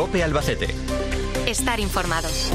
COPE Albacete. Estar informados.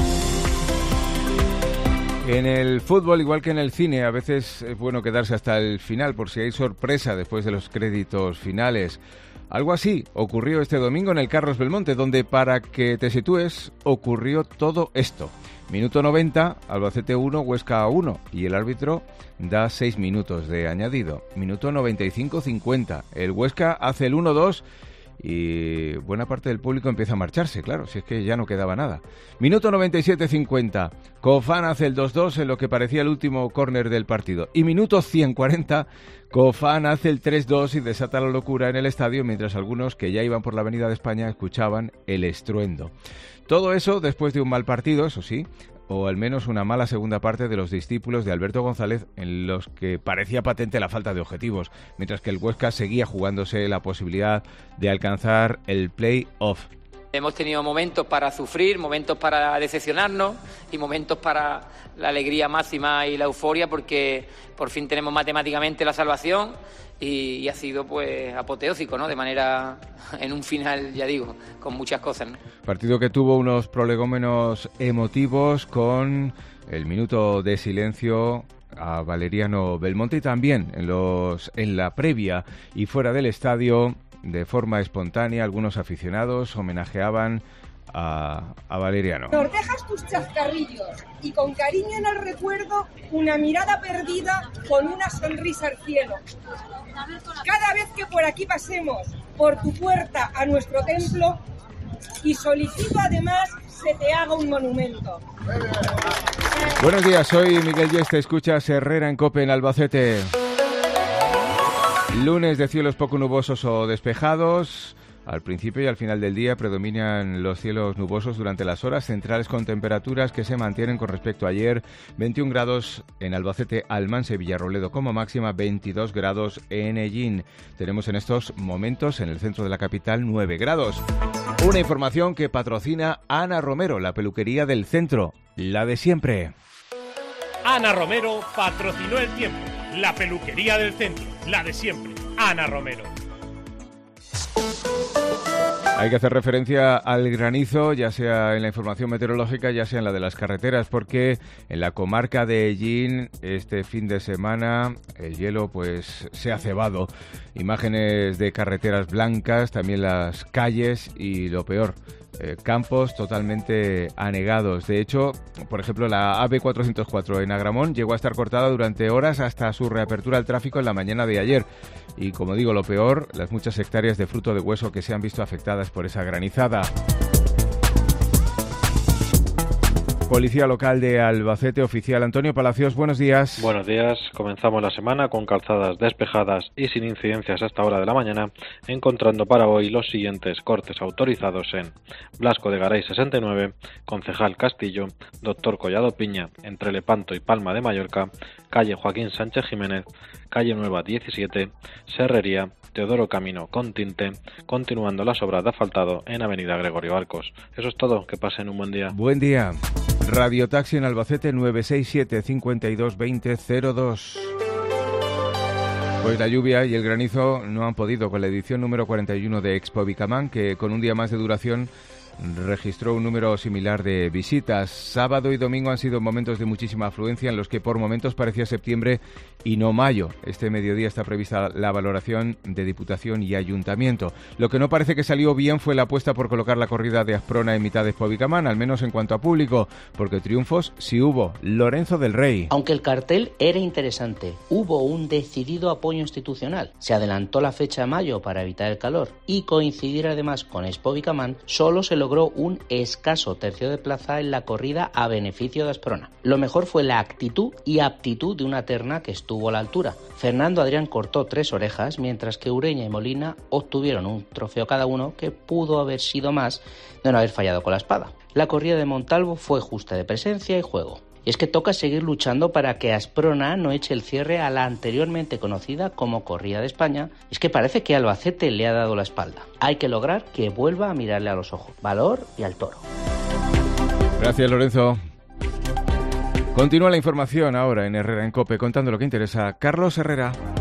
En el fútbol, igual que en el cine, a veces es bueno quedarse hasta el final por si hay sorpresa después de los créditos finales. Algo así ocurrió este domingo en el Carlos Belmonte, donde, para que te sitúes, ocurrió todo esto. Minuto 90, Albacete 1, Huesca 1, y el árbitro da 6 minutos de añadido. Minuto 95-50, el Huesca hace el 1-2 y buena parte del público empieza a marcharse, claro, si es que ya no quedaba nada. Minuto 97-50, Cofán hace el 2-2 en lo que parecía el último córner del partido. Y minuto 100-40, Cofán hace el 3-2 y desata la locura en el estadio, mientras algunos que ya iban por la Avenida de España escuchaban el estruendo. Todo eso después de un mal partido, eso sí, o al menos una mala segunda parte de los discípulos de Alberto González, en los que parecía patente la falta de objetivos, mientras que el Huesca seguía jugándose la posibilidad de alcanzar el play-off. Hemos tenido momentos para sufrir, momentos para decepcionarnos y momentos para la alegría máxima y la euforia, porque por fin tenemos matemáticamente la salvación y ha sido pues apoteósico, ¿no? De manera, en un final, ya digo, con muchas cosas, ¿no? Partido que tuvo unos prolegómenos emotivos con el minuto de silencio a Valeriano Belmonte y también en la previa y fuera del estadio, de forma espontánea, algunos aficionados homenajeaban a Valeriano. Dejas tus chascarrillos y con cariño en el recuerdo, una mirada perdida con una sonrisa al cielo. Cada vez que por aquí pasemos, por tu puerta a nuestro templo, y solicito además se te haga un monumento. Buenos días, soy Miguel Yes, te escuchas Herrera en COPE en Albacete. Lunes de cielos poco nubosos o despejados. Al principio y al final del día predominan los cielos nubosos durante las horas centrales, con temperaturas que se mantienen con respecto a ayer. 21 grados en Albacete, Almansa y Villarrobledo como máxima, 22 grados en Ellín. Tenemos en estos momentos en el centro de la capital 9 grados. Una información que patrocina Ana Romero, la peluquería del centro, la de siempre. Ana Romero patrocinó el tiempo, la peluquería del centro, la de siempre. Ana Romero. Hay que hacer referencia al granizo, ya sea en la información meteorológica, ya sea en la de las carreteras, porque en la comarca de Ellín este fin de semana el hielo pues se ha cebado. Imágenes de carreteras blancas, también las calles y lo peor, campos totalmente anegados. De hecho, por ejemplo, la AP404 en Agramón llegó a estar cortada durante horas hasta su reapertura al tráfico en la mañana de ayer. Y como digo, lo peor, las muchas hectáreas de fruto de hueso que se han visto afectadas por esa granizada. Policía local de Albacete, oficial Antonio Palacios, buenos días. Buenos días, comenzamos la semana con calzadas despejadas y sin incidencias hasta hora de la mañana, encontrando para hoy los siguientes cortes autorizados en Blasco de Garay 69, Concejal Castillo, Doctor Collado Piña, entre Lepanto y Palma de Mallorca, calle Joaquín Sánchez Jiménez, calle Nueva 17, Serrería, Teodoro Camino con Tinte, continuando las obras de asfaltado en avenida Gregorio Arcos. Eso es todo, que pasen un buen día. Buen día. Radio Taxi en Albacete 967 52 20 02. Pues la lluvia y el granizo no han podido con la edición número 41 de Expo Bicamán, que con un día más de duración registró un número similar de visitas. Sábado y domingo han sido momentos de muchísima afluencia en los que por momentos parecía septiembre y no mayo. Este mediodía está prevista la valoración de Diputación y Ayuntamiento. Lo que no parece que salió bien fue la apuesta por colocar la corrida de Asprona en mitad de Expo Bicamán, al menos en cuanto a público, porque triunfos sí hubo. Lorenzo del Rey. Aunque el cartel era interesante, hubo un decidido apoyo institucional. Se adelantó la fecha a mayo para evitar el calor y coincidir además con Expo Bicamán, solo se logró un escaso tercio de plaza en la corrida a beneficio de Asprona. Lo mejor fue la actitud y aptitud de una terna que estuvo a la altura. Fernando Adrián cortó 3 orejas, mientras que Ureña y Molina obtuvieron un trofeo cada uno, que pudo haber sido más de no haber fallado con la espada. La corrida de Montalvo fue justa de presencia y juego. Y es que toca seguir luchando para que Asprona no eche el cierre a la anteriormente conocida como Corrida de España. Es que parece que Albacete le ha dado la espalda. Hay que lograr que vuelva a mirarle a los ojos. Valor y al toro. Gracias, Lorenzo. Continúa la información ahora en Herrera en COPE, contando lo que interesa. Carlos Herrera.